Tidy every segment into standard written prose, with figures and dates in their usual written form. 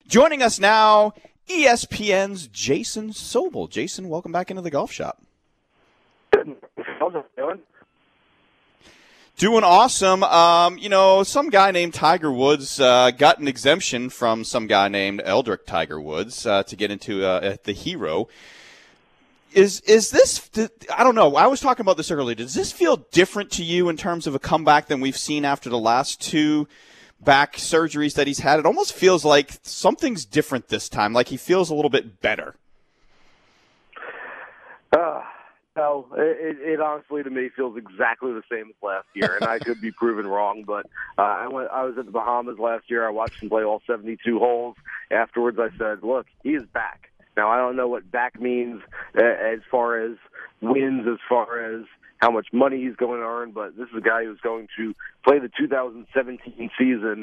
Joining us now, ESPN's Jason Sobel. Jason, welcome back into the golf shop. How's it doing? Doing awesome. Some guy named Tiger Woods got an exemption from some guy named Eldrick Tiger Woods to get into the Hero. Is this, I don't know, I was talking about this earlier. Does this feel different to you in terms of a comeback than we've seen after the last two back surgeries that he's had? It almost feels like something's different this time, like he feels a little bit better. No, it honestly to me feels exactly the same as last year, and I could be proven wrong. But I was at the Bahamas last year. I watched him play all 72 holes. Afterwards, I said, "Look, he is back." Now I don't know what back means as far as wins, as far as how much money he's going to earn, but this is a guy who's going to play the 2017 season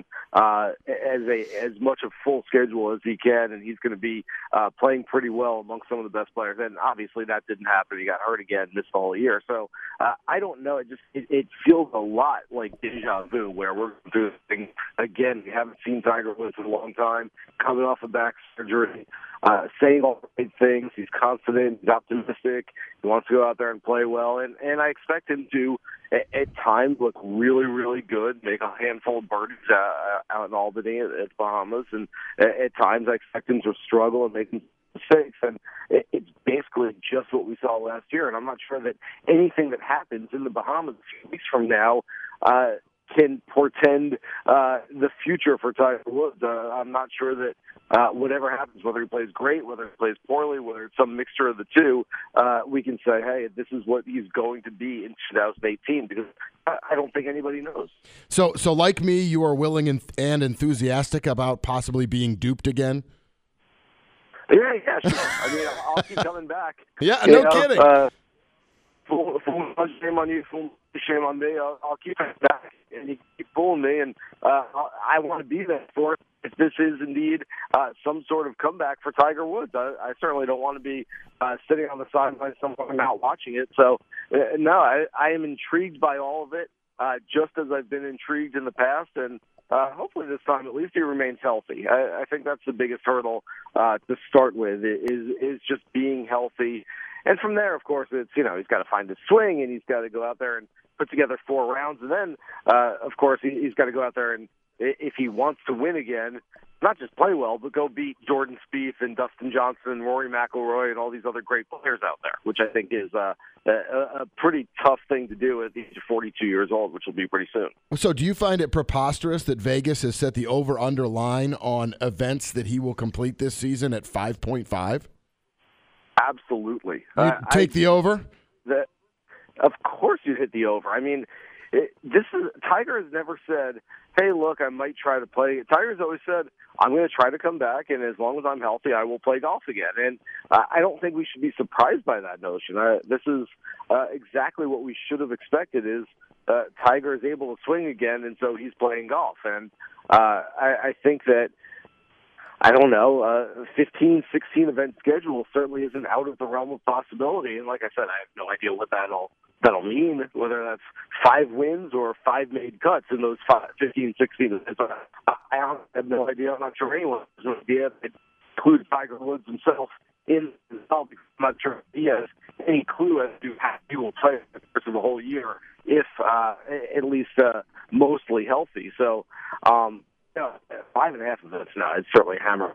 as much a full schedule as he can, and he's going to be playing pretty well amongst some of the best players. And obviously that didn't happen. He got hurt again, missed the whole year. So I don't know. It feels a lot like deja vu, where we're going through this thing again. We haven't seen Tiger Woods in a long time, coming off a back surgery, saying all the right things. He's confident, he's optimistic, he wants to go out there and play well, and I expect him to at times look really, really good, make a handful of birdies out in Albany at the Bahamas, and at times I expect him to struggle and make mistakes, and it's basically just what we saw last year, and I'm not sure that anything that happens in the Bahamas a few weeks from now can portend the future for Tiger Woods. I'm not sure that whatever happens, whether he plays great, whether he plays poorly, whether it's some mixture of the two, we can say, hey, this is what he's going to be in 2018, because I don't think anybody knows. So like me, you are willing and enthusiastic about possibly being duped again? Yeah, sure. I mean, I'll keep coming back. Yeah, no kidding. Full shame on you, full shame on me. I'll keep it back, and you keep fooling me, and I want to be there for it. If this is indeed some sort of comeback for Tiger Woods, I certainly don't want to be sitting on the sidelines somewhere not watching it. So, no, I am intrigued by all of it, just as I've been intrigued in the past, and hopefully this time at least he remains healthy. I think that's the biggest hurdle to start with, is just being healthy. And from there, of course, it's, he's got to find his swing, and he's got to go out there and put together 4 rounds. And then, of course, he's got to go out there and, if he wants to win again, not just play well, but go beat Jordan Spieth and Dustin Johnson and Rory McIlroy and all these other great players out there, which I think is a pretty tough thing to do at the age of 42 years old, which will be pretty soon. So do you find it preposterous that Vegas has set the over-under line on events that he will complete this season at 5.5? Absolutely. You take the over? Of course you hit the over. I mean, Tiger has never said, hey, look, I might try to play. Tiger's always said, I'm going to try to come back, and as long as I'm healthy, I will play golf again. And I don't think we should be surprised by that notion. This is exactly what we should have expected, is Tiger is able to swing again, and so he's playing golf. And I think that, I don't know, 15, 16 event schedule certainly isn't out of the realm of possibility. And like I said, I have no idea what that'll mean, whether that's 5 wins or 5 made cuts in those 15, 16 events. I have no idea. I'm not sure anyone has an idea. It includes Tiger Woods himself in the result, because I'm not sure he has any clue as to how he will play the course of the whole year, if at least mostly healthy. So, 5.5 events now, it's certainly hammer.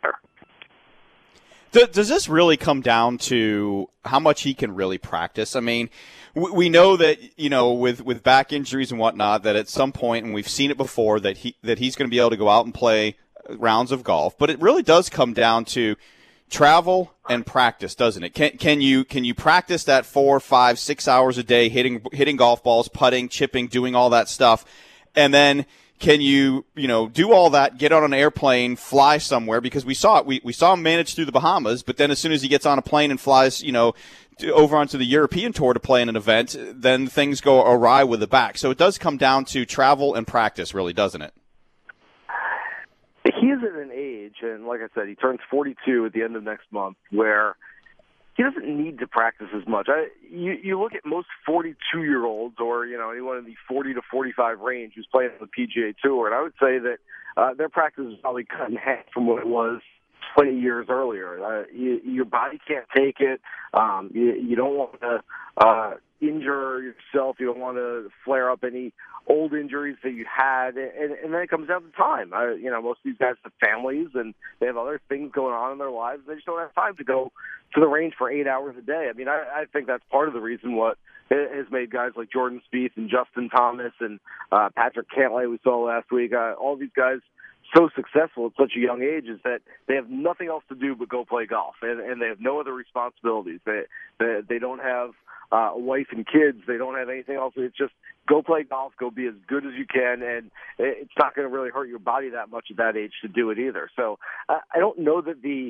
Does this really come down to how much he can really practice? I mean, we know that, with back injuries and whatnot, that at some point, and we've seen it before, that he's going to be able to go out and play rounds of golf. But it really does come down to travel and practice, doesn't it? Can you practice that 4, 5, 6 hours a day, hitting golf balls, putting, chipping, doing all that stuff, and then can you do all that, get on an airplane, fly somewhere? Because we saw it. We saw him manage through the Bahamas, but then as soon as he gets on a plane and flies, over onto the European tour to play in an event, then things go awry with the back. So it does come down to travel and practice, really, doesn't it? He is at an age, and like I said, he turns 42 at the end of next month, where he doesn't need to practice as much. You look at most 42-year-olds, or anyone in the 40 to 45 range who's playing on the PGA Tour, and I would say that their practice is probably cut in half from what it was 20 years earlier. Your body can't take it. You don't want to injure yourself. You don't want to flare up any old injuries that you had. And then it comes down to time. Most of these guys have families and they have other things going on in their lives. They just don't have time to go to the range for 8 hours a day. I mean, I think that's part of the reason what has made guys like Jordan Spieth and Justin Thomas and Patrick Cantlay we saw last week, all these guys so successful at such a young age is that they have nothing else to do but go play golf, and they have no other responsibilities. They don't have a wife and kids. They don't have anything else. It's just go play golf, go be as good as you can, and it's not going to really hurt your body that much at that age to do it either. So I don't know that the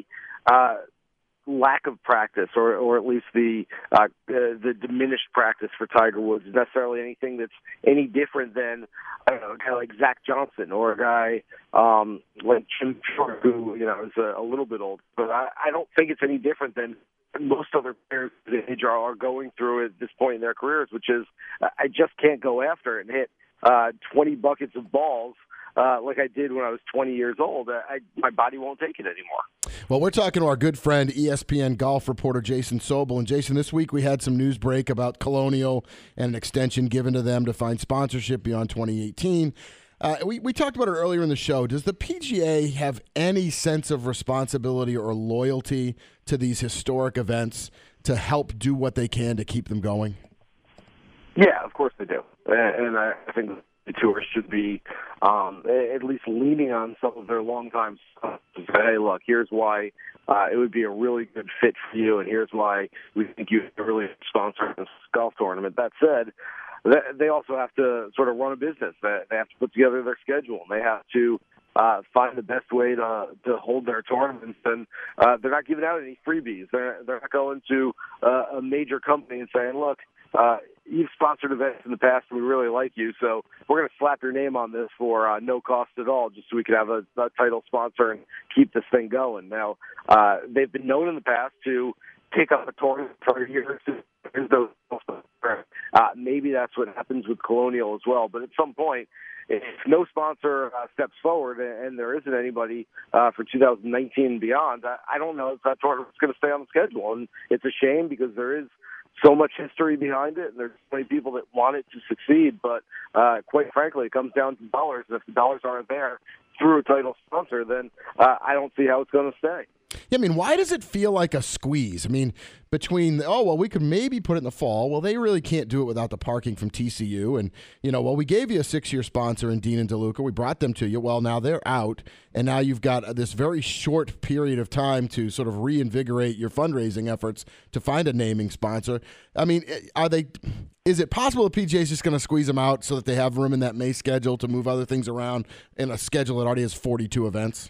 lack of practice, or at least the diminished practice for Tiger Woods is necessarily anything that's any different than, I don't know, a guy like Zach Johnson or a guy like Jim Short, who is a little bit old. But I don't think it's any different than most other players are going through at this point in their careers, which is I just can't go after it and hit 20 buckets of balls like I did when I was 20 years old. My body won't take it anymore. Well, we're talking to our good friend, ESPN golf reporter Jason Sobel. And Jason, this week we had some news break about Colonial and an extension given to them to find sponsorship beyond 2018. We talked about it earlier in the show. Does the PGA have any sense of responsibility or loyalty to these historic events to help do what they can to keep them going? Yeah, of course they do. And I think the tour should be at least leaning on some of their longtime stuff to say, hey, look, here's why it would be a really good fit for you, and here's why we think you could really sponsor this golf tournament. That said, they also have to sort of run a business. They have to put together their schedule, and they have to find the best way to hold their tournaments. And they're not giving out any freebies. They're not going to a major company and saying, look, you've sponsored events in the past and we really like you, so we're going to slap your name on this for no cost at all just so we can have a title sponsor and keep this thing going. Now, they've been known in the past to pick up a tournament for a year or two. Maybe that's what happens with Colonial as well. But at some point, if no sponsor steps forward and there isn't anybody for 2019 and beyond, I don't know if that tournament's going to stay on the schedule. And it's a shame because there is so much history behind it, and there's so many people that want it to succeed. But quite frankly, it comes down to dollars. And if the dollars aren't there through a title sponsor, then I don't see how it's going to stay. Yeah, I mean, why does it feel like a squeeze? I mean, between, we could maybe put it in the fall. Well, they really can't do it without the parking from TCU. And, we gave you a 6-year sponsor in Dean and DeLuca. We brought them to you. Well, now they're out. And now you've got this very short period of time to sort of reinvigorate your fundraising efforts to find a naming sponsor. I mean, is it possible the PGA is just going to squeeze them out so that they have room in that May schedule to move other things around in a schedule that already has 42 events?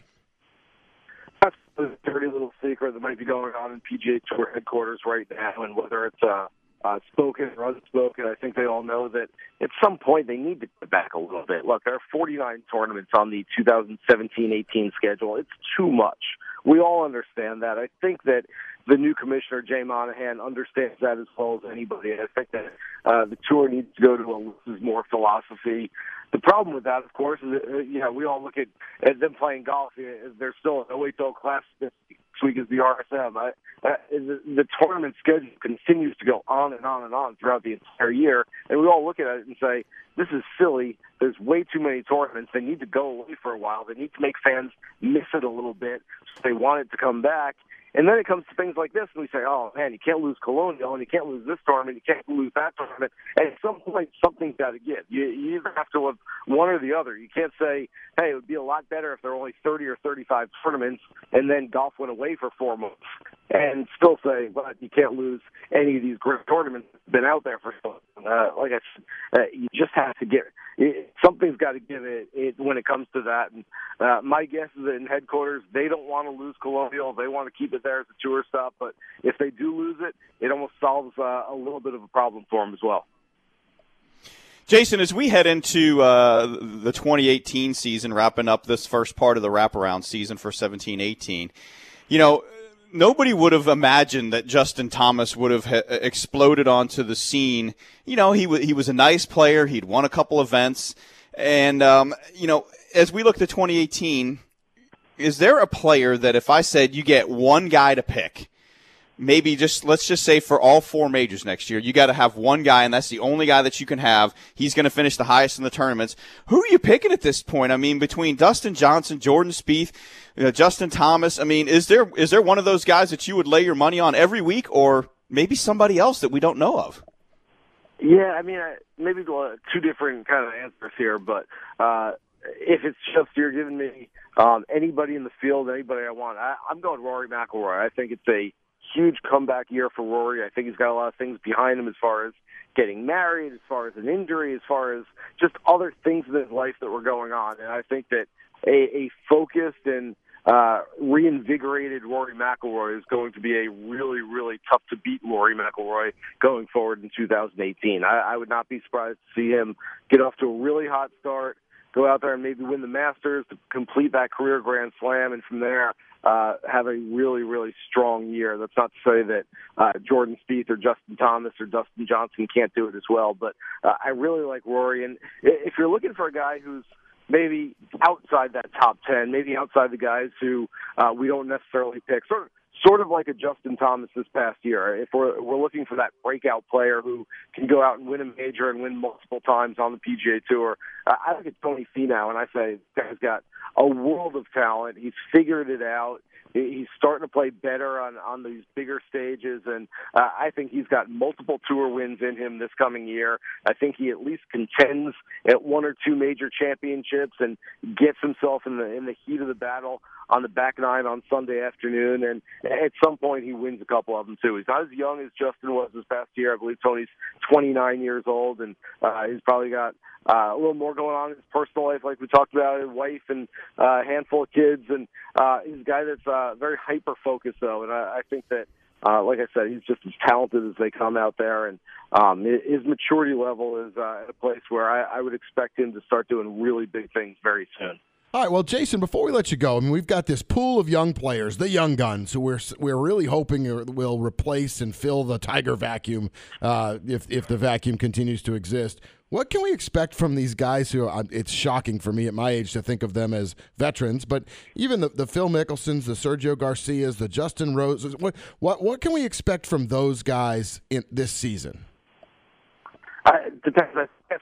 That's a dirty little secret that might be going on in PGA Tour headquarters right now, and whether it's spoken or unspoken, I think they all know that at some point they need to get back a little bit. Look, there are 49 tournaments on the 2017-18 schedule. It's too much. We all understand that. I think that the new commissioner, Jay Monahan, understands that as well as anybody. I think that the tour needs to go to a less is more philosophy. The problem with that, of course, is we all look at them playing golf. There's still an OHL class this week is the RSM. The tournament schedule continues to go on and on and on throughout the entire year, and we all look at it and say, this is silly. There's way too many tournaments. They need to go away for a while. They need to make fans miss it a little bit so they want it to come back. And then it comes to things like this, and we say, oh, man, you can't lose Colonial, and you can't lose this tournament, you can't lose that tournament. And at some point, something's got to give. You either have to have one or the other. You can't say, hey, it would be a lot better if there were only 30 or 35 tournaments, and then golf went away for 4 months, and still say, but you can't lose any of these great tournaments that have been out there for so long. Like I said, you just have to get something's got to give it when it comes to that. And my guess is that in headquarters, they don't want to lose Colonial. They want to keep it there as a tour stop. But if they do lose it, it almost solves a little bit of a problem for them as well. Jason, as we head into the 2018 season, wrapping up this first part of the wraparound season for 17-18, nobody would have imagined that Justin Thomas would have exploded onto the scene. He was a nice player. He'd won a couple events. And, as we look to 2018, is there a player that if I said you get one guy to pick, maybe let's just say for all 4 majors next year, you got to have one guy, and that's the only guy that you can have. He's going to finish the highest in the tournaments. Who are you picking at this point? I mean, between Dustin Johnson, Jordan Spieth, Justin Thomas, I mean, is there one of those guys that you would lay your money on every week, or maybe somebody else that we don't know of? Yeah, I mean, maybe 2 different kind of answers here, but if it's just you're giving me anybody in the field, anybody I want, I'm going Rory McIlroy. I think it's a huge comeback year for Rory. I think he's got a lot of things behind him as far as getting married, as far as an injury, as far as just other things in his life that were going on. And I think that a focused and reinvigorated Rory McIlroy is going to be a really, really tough to beat Rory McIlroy going forward in 2018. I would not be surprised to see him get off to a really hot start, go out there and maybe win the Masters to complete that career Grand Slam, and from there have a really, really strong year. That's not to say that Jordan Spieth or Justin Thomas or Dustin Johnson can't do it as well, but I really like Rory. And if you're looking for a guy who's maybe outside that top 10, maybe outside the guys who we don't necessarily pick, sort of like a Justin Thomas this past year. If we're looking for that breakout player who can go out and win a major and win multiple times on the PGA Tour, I look at Tony Finau and I say, this guy's got a world of talent. He's figured it out. He's starting to play better on these bigger stages, and I think he's got multiple tour wins in him this coming year. I think he at least contends at 1 or 2 major championships and gets himself in the heat of the battle on the back nine on Sunday afternoon, and at some point he wins a couple of them too. He's not as young as Justin was this past year. I believe Tony's 29 years old, and he's probably got a little more going on in his personal life, like we talked about, his wife and a handful of kids, and he's a guy that's very hyper-focused, though, and I think that, like I said, he's just as talented as they come out there, and his maturity level is at a place where I would expect him to start doing really big things very soon. All right, well, Jason, before we let you go, I mean, we've got this pool of young players, the young guns, who we're really hoping will replace and fill the Tiger vacuum if the vacuum continues to exist. What can we expect from these guys who it's shocking for me at my age to think of them as veterans, but even the Phil Mickelsons, the Sergio Garcias, the Justin Roses, what can we expect from those guys in this season? It depends.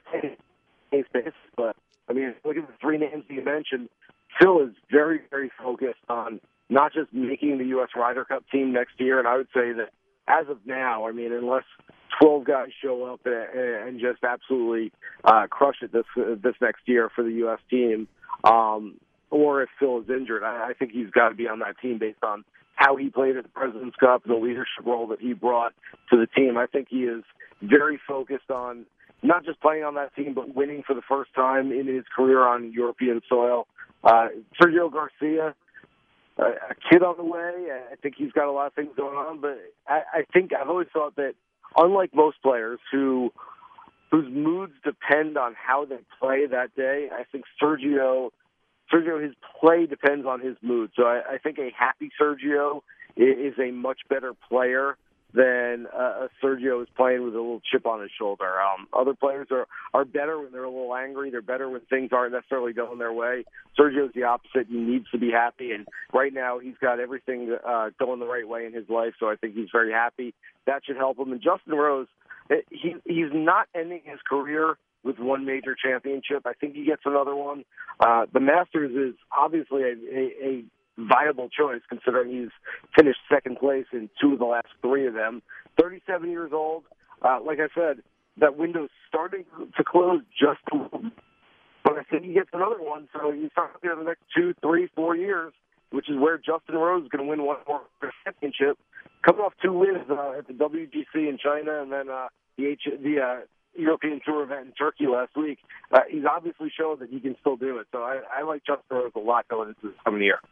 But I mean, look at the 3 names you mentioned. Phil is very, very focused on not just making the U.S. Ryder Cup team next year, and I would say that as of now, I mean, unless 12 guys show up and just absolutely crush it this next year for the U.S. team, or if Phil is injured, I think he's got to be on that team based on how he played at the President's Cup and the leadership role that he brought to the team. I think he is very focused on not just playing on that team, but winning for the first time in his career on European soil. Sergio Garcia, a kid on the way. I think he's got a lot of things going on, but I think I've always thought that unlike most players whose moods depend on how they play that day, I think Sergio, his play depends on his mood. So I think a happy Sergio is a much better player than Sergio is playing with a little chip on his shoulder. Other players are better when they're a little angry. They're better when things aren't necessarily going their way. Sergio's the opposite. He needs to be happy, and right now he's got everything going the right way in his life, so I think he's very happy. That should help him. And Justin Rose, he's not ending his career with 1 major championship. I think he gets another one. The Masters is obviously a viable choice, considering he's finished second place in 2 of the last 3 of them. 37 years old. Like I said, that window's starting to close just a little bit. But I think he gets another one, so he's talking about the next 2, 3, 4 years, which is where Justin Rose is going to win 1 more championship. Coming off 2 wins at the WGC in China and then the European Tour event in Turkey last week, he's obviously shown that he can still do it. So I like Justin Rose a lot going into this coming year.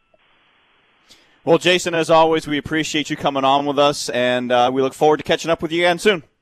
Well, Jason, as always, we appreciate you coming on with us, and we look forward to catching up with you again soon.